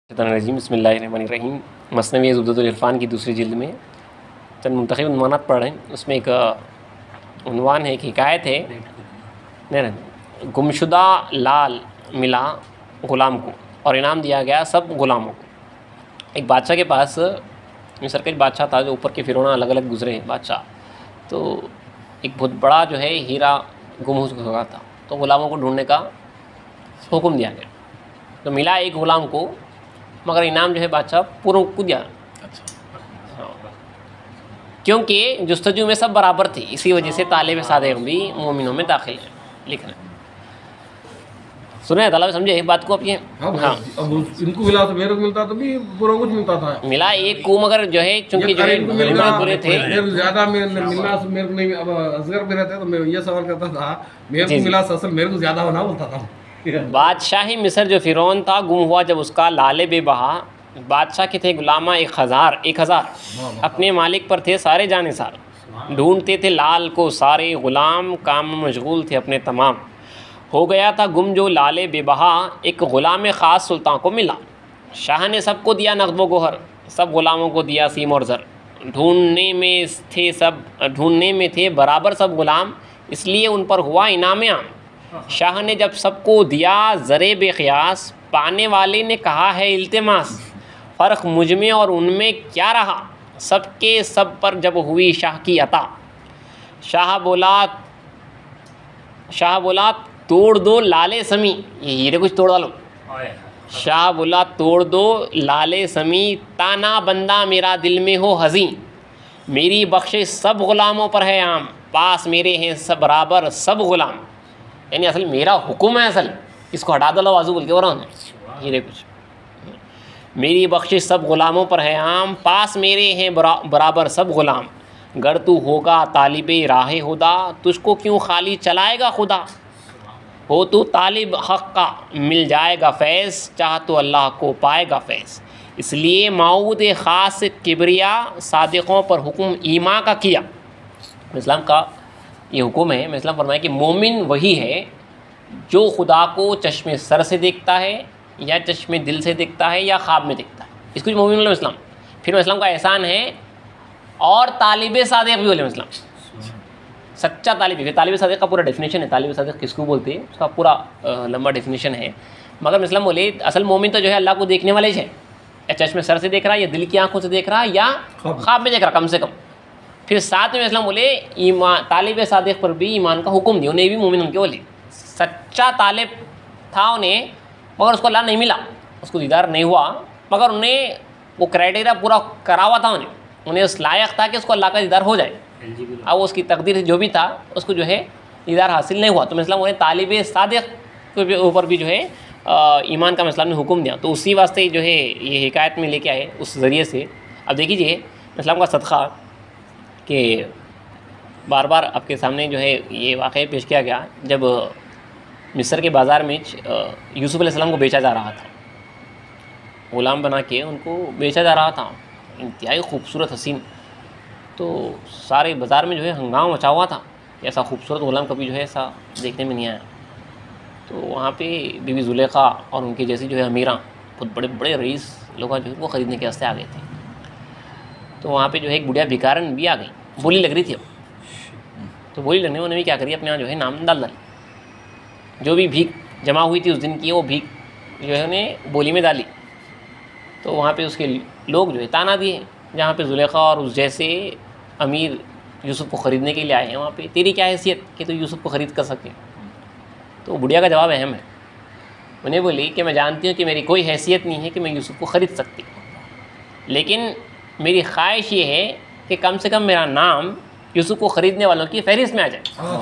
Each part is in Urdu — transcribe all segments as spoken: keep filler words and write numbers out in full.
الرجیم بسم اللہ الرحمن الرحیم مثنوی زبدۃ العرفان کی دوسری جلد میں چند منتخب عنوانات پڑھ رہے ہیں. اس میں ایک عنوان ہے، ایک حکایت ہے. نہیں نہیں گمشدہ لال ملا غلام کو اور انعام دیا گیا سب غلاموں کو. ایک بادشاہ کے پاس مصر کا ایک بادشاہ تھا جو اوپر کے فرعون الگ الگ گزرے بادشاہ. تو ایک بہت بڑا جو ہے ہیرا گم ہو چکا تھا، تو غلاموں کو ڈھونڈنے کا حکم دیا گیا. تو ملا ایک غلام کو، مگر انعام جو ہے بادشاہ پوروں کو دیا. کیونکہ جستجو میں سب برابر تھی، اسی وجہ سے طالب صادق بھی مومنوں میں داخل ہے. لکھنا سنیں طالب سمجھے ایک بات کو. اب یہ ہاں ان کو ملا تو میرے کو ملتا تو بھی پورا کچھ ملتا تھا. ملا ایک کو، مگر جو ہے چونکہ جو ہے برے تھے زیادہ ملنا میرے کو نہیں. اب اصغر میں رہتے تو میں یہ سوال کرتا تھا، میرے کو ملا اصل میرے کو زیادہ ہونا بولتا تھا. بادشاہی مصر جو فرعون تھا گم ہوا جب اس کا لالے بے بہا. بادشاہ کے تھے غلامہ ایک ہزار ایک ہزار اپنے مالک پر تھے سارے جانثار. ڈھونڈتے تھے لال کو سارے غلام، کام مشغول تھے اپنے تمام. ہو گیا تھا گم جو لالے بے بہا، ایک غلام خاص سلطان کو ملا. شاہ نے سب کو دیا نقد و گوہر، سب غلاموں کو دیا سیم اور زر. ڈھونڈنے میں تھے سب ڈھونڈنے میں تھے برابر سب غلام، اس لیے ان پر ہوا انعام عام. شاہ نے جب سب کو دیا زرے بے قیاس، پانے والے نے کہا ہے التماس. فرق مجھ میں اور ان میں کیا رہا، سب کے سب پر جب ہوئی شاہ کی عطا. شاہ بولا شاہ بولا توڑ دو لالے سمی، یہ ہیرے کچھ توڑ ڈالو. شاہ بولا توڑ دو لالے سمی، تانا بندہ میرا دل میں ہو حزین. میری بخشش سب غلاموں پر ہے عام، پاس میرے ہیں سب برابر سب غلام. یعنی اصل میرا حکم ہے، اصل اس کو ہٹا دو لوازو بول کے وہ رہا ہیرے کچھ. میری بخشش سب غلاموں پر ہے عام، پاس میرے ہیں برابر سب غلام. گر تو ہوگا طالب راہ خدا، تجھ کو کیوں خالی چلائے گا خدا. ہو تو طالب حق کا مل جائے گا فیض، چاہ تو اللہ کو پائے گا فیض. اس لیے معود خاص کبریا، صادقوں پر حکم ایمان کا کیا. اسلام کا یہ حکم ہے. میں اسلام فرمایا کہ مومن وہی ہے جو خدا کو چشم سر سے دیکھتا ہے یا چشم دل سے دیکھتا ہے یا خواب میں دیکھتا ہے، اس کو مومن علم اسلام. پھر اسلام کا احسان ہے اور طالب صادق بھی علم اسلام، سچا طالب. پھر طالب صادق کا پورا ڈیفینیشن ہے، طالب صادق کس کو بولتے ہیں اس کا پورا لمبا ڈیفینیشن ہے. مگر اسلام بولے اصل مومن تو جو ہے اللہ کو دیکھنے والے ہے، یا چشم سر سے دیکھ رہا ہے یا دل کی آنکھوں سے دیکھ رہا ہے یا خواب میں دیکھ رہا کم سے کم. پھر ساتھ میں اسلام بولے ایمان طالب صادق پر بھی ایمان کا حکم دیا، انہیں بھی مومن ان کے بولے. سچا طالب تھا انہیں، مگر اس کو اللہ نہیں ملا، اس کو دیدار نہیں ہوا، مگر انہیں وہ کرائٹیریا پورا کرا ہوا تھا. انہیں انہیں اس لائق تھا کہ اس کو اللہ کا دیدار ہو جائے. اب اس کی تقدیر جو بھی تھا اس کو جو ہے دیدار حاصل نہیں ہوا. تو میں اسلام انہیں طالب صادق کے اوپر بھی جو ہے ایمان کا اسلام نے حکم دیا. تو اسی واسطے جو ہے یہ حکایت میں لے کے آئے اس ذریعے سے. اب دیکھیے اسلام کا صدقہ کہ بار بار آپ کے سامنے جو ہے یہ واقعہ پیش کیا گیا جب مصر کے بازار میں یوسف علیہ السلام کو بیچا جا رہا تھا. غلام بنا کے ان کو بیچا جا رہا تھا، انتہائی خوبصورت حسین. تو سارے بازار میں جو ہے ہنگامہ مچا ہوا تھا، ایسا خوبصورت غلام کبھی جو ہے ایسا دیکھنے میں نہیں آیا. تو وہاں پہ بی بی زلیخا اور ان کی جیسی جو ہے امیراں، بہت بڑے بڑے رئیس لوگ جو ہے وہ خریدنے کے واسطے آ گئے تھے. تو وہاں پہ جو ہے ایک بڑھیا بھکارن بھی آ گئی، بولی لگ رہی تھی. اب تو بولی لگنے انہوں نے بھی کیا کری، اپنے یہاں جو ہے نام ڈال ڈال جو بھی بھیک جمع ہوئی تھی اس دن کی، وہ بھیک جو ہے انہیں بولی میں ڈالی. تو وہاں پہ اس کے لوگ جو ہے تانا دیے، جہاں پہ زلیخا اور اس جیسے امیر یوسف کو خریدنے کے لیے آئے ہیں، وہاں پہ تیری کیا حیثیت کہ تو یوسف کو خرید کر سکے. تو بڑھیا کا جواب اہم ہے. انہیں بولی کہ میں جانتی ہوں کہ میری کوئی حیثیت نہیں ہے کہ میں یوسف کو خرید سکتی، لیکن میری خواہش یہ ہے کہ کم سے کم میرا نام یوسف کو خریدنے والوں کی فہرست میں آ جائے.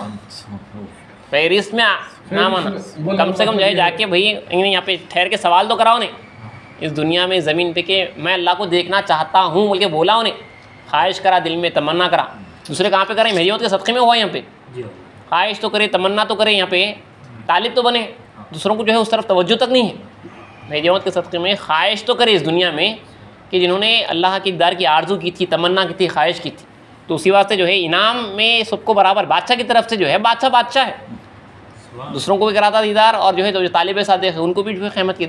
فہرست میں نام آنا کم سے کم جو ہے جا کے بھائی یہاں پہ ٹھہر کے سوال تو کراؤ نہیں اس دنیا میں زمین پہ کہ میں اللہ کو دیکھنا چاہتا ہوں بول کے بولا. انہیں خواہش کرا، دل میں تمنا کرا. دوسرے کہاں پہ کریں، مہدیوت کے صدقے میں ہوا یہاں پہ. خواہش تو کرے، تمنا تو کرے، یہاں پہ طالب تو بنے. دوسروں کو جو ہے اس طرف توجہ تک نہیں ہے. مہدیوت کے صدقے میں خواہش تو کرے اس دنیا میں کہ جنہوں نے اللہ کی دیدار کی آرزو کی تھی، تمنا کی تھی، خواہش کی تھی. تو اسی واسطے جو ہے انعام میں سب کو برابر. بادشاہ کی طرف سے جو ہے بادشاہ بادشاہ ہے، دوسروں کو بھی کراتا دیدار، اور جو ہے جو طالب صادق ہے ان کو بھی جو ہے قیامت کے دن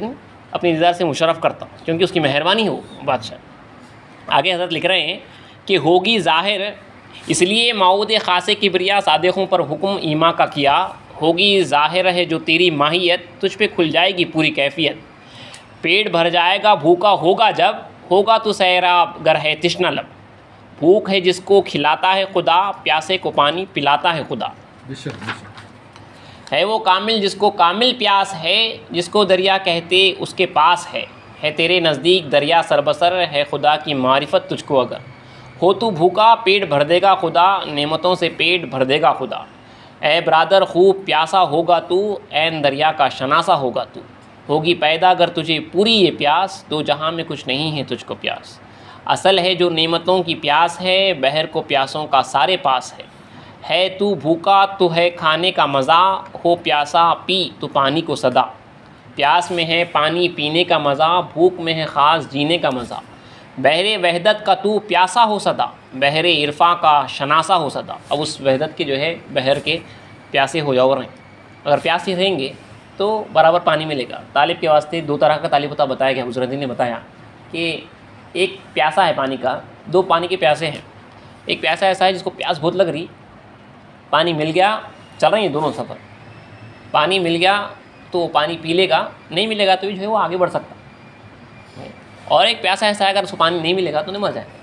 اپنی دیدار سے مشرف کرتا ہوں، کیونکہ اس کی مہربانی ہو بادشاہ۔ آگے حضرت لکھ رہے ہیں کہ ہوگی ظاہر اس لیے معود خاص کبریا صادقوں پر حکم ایما کا کیا، ہوگی ظاہر ہے جو تیری ماہیت، تجھ پہ کھل جائے گی پوری کیفیت، پیٹ بھر جائے گا بھوکا ہوگا جب، ہوگا تو سیراب گر ہے تشنہ لب، بھوک ہے جس کو کھلاتا ہے خدا، پیاسے کو پانی پلاتا ہے خدا، ہے وہ کامل جس کو کامل پیاس ہے، جس کو دریا کہتے اس کے پاس ہے، ہے تیرے نزدیک دریا سربسر، ہے خدا کی معرفت تجھ کو اگر، ہو تو بھوکا پیٹ بھر دے گا خدا، نعمتوں سے پیٹ بھر دے گا خدا، اے برادر خوب پیاسا ہوگا تو، عین دریا کا شناسا ہوگا تو، ہوگی پیدا اگر تجھے پوری یہ پیاس، دو جہاں میں کچھ نہیں ہے تجھ کو پیاس، اصل ہے جو نعمتوں کی پیاس ہے، بحر کو پیاسوں کا سارے پاس ہے، ہے تو بھوکا تو ہے کھانے کا مزہ، ہو پیاسا پی تو پانی کو صدا، پیاس میں ہے پانی پینے کا مزہ، بھوک میں ہے خاص جینے کا مزہ، بحر وحدت کا تو پیاسا ہو صدا، بحر عرفاں کا شناسا ہو صدا۔ اب اس وحدت کے جو ہے بحر کے پیاسے ہو جاؤ رہے ہیں، اگر پیاسے رہیں گے تو برابر پانی ملے گا۔ طالب کے واسطے دو طرح کا طالب ہوتا بتایا گیا، حضرت نے بتایا کہ ایک پیاسا ہے پانی کا، دو پانی کے پیاسے ہیں، ایک پیاسا ایسا ہے جس کو پیاس بہت لگ رہی، پانی مل گیا، چل رہے ہیں دونوں سفر، پانی مل گیا تو وہ پانی پی لے گا، نہیں ملے گا تو جو ہے وہ آگے بڑھ سکتا، اور ایک پیاسا ایسا ہے اگر اس کو پانی نہیں ملے گا تو نہیں مر جائے گا۔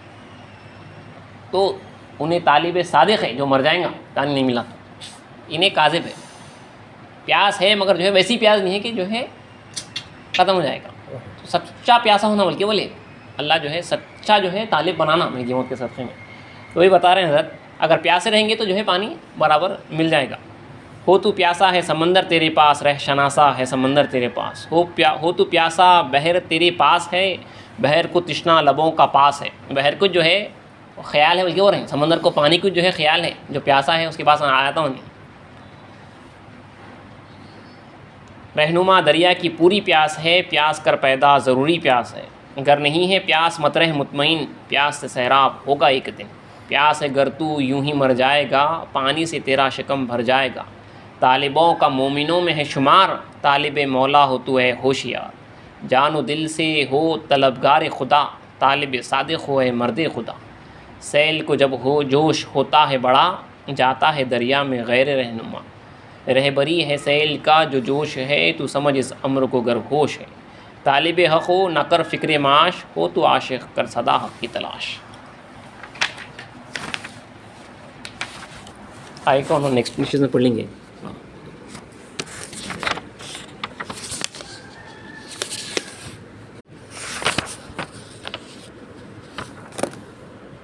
تو انہیں طالب صادق ہے جو مر جائیں گا پانی نہیں ملا تو، انہیں کاذب ہے، پیاس ہے مگر جو ہے ویسی پیاس نہیں ہے کہ جو ہے ختم ہو جائے گا، تو سچا پیاسا ہونا بلکہ بولے اللہ جو ہے سچا جو ہے طالب بنانا میری موت کے صدقے میں، تو وہی بتا رہے ہیں حضرت اگر پیاسے رہیں گے تو جو ہے پانی برابر مل جائے گا۔ ہو تو پیاسا ہے سمندر تیرے پاس، رہ شناسا ہے سمندر تیرے پاس، ہو پیا ہو تو پیاسا بحر تیرے پاس ہے، بحر کو تشنا لبوں کا پاس ہے، بحر کو جو ہے خیال ہے بلکہ ہو رہے ہیں، سمندر کو پانی کو جو ہے خیال ہے، جو پیاسا ہے اس کے پاس آیا تھا نہیں۔ رہنما دریا کی پوری پیاس ہے، پیاس کر پیدا ضروری پیاس ہے، گر نہیں ہے پیاس مت رہ مطمئن، پیاس سے سیراب ہوگا ایک دن، پیاس ہے گر تو یوں ہی مر جائے گا، پانی سے تیرا شکم بھر جائے گا، طالبوں کا مومنوں میں ہے شمار، طالب مولا ہو تو ہے ہوشیار، جان و دل سے ہو طلبگار خدا، طالب صادق ہو ہے مرد خدا، سیل کو جب ہو جوش ہوتا ہے بڑا، جاتا ہے دریا میں غیر رہنما، رہبری ہے سیل کا جو جوش ہے، تو سمجھ اس امر کو گر ہوش ہے، طالب حق ہو نہ کر فکر معاش، ہو تو عاشق کر صدا حق کی تلاش۔ آئے کو ہم نیکسٹ میں پڑھ لیں گے۔